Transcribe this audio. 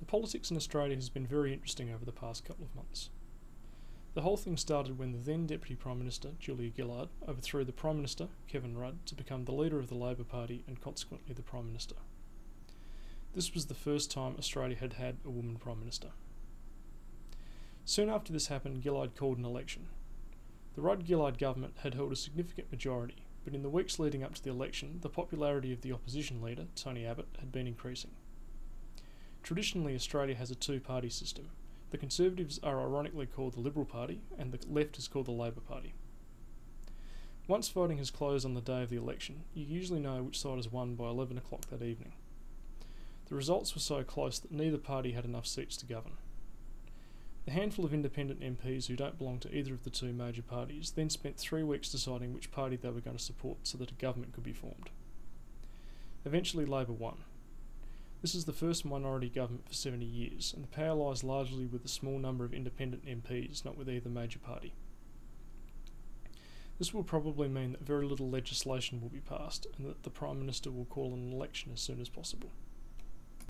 The politics in Australia has been very interesting over the past couple of months. The whole thing started when the then Deputy Prime Minister, Julia Gillard, overthrew the Prime Minister, Kevin Rudd, to become the leader of the Labor Party and consequently the Prime Minister. This was the first time Australia had had a woman Prime Minister. Soon after this happened, Gillard called an election. The Rudd-Gillard government had held a significant majority, but in the weeks leading up to the election, the popularity of the opposition leader, Tony Abbott, had been increasing. Traditionally, Australia has a two-party system. The Conservatives are ironically called the Liberal Party, and the left is called the Labor Party. Once voting has closed on the day of the election, you usually know which side has won by 11 o'clock that evening. The results were so close that neither party had enough seats to govern. The handful of independent MPs who don't belong to either of the two major parties then spent 3 weeks deciding which party they were going to support so that a government could be formed. Eventually, Labor won. This is the first minority government for 70 years, and the power lies largely with a small number of independent MPs, not with either major party. This will probably mean that very little legislation will be passed, and that the Prime Minister will call an election as soon as possible.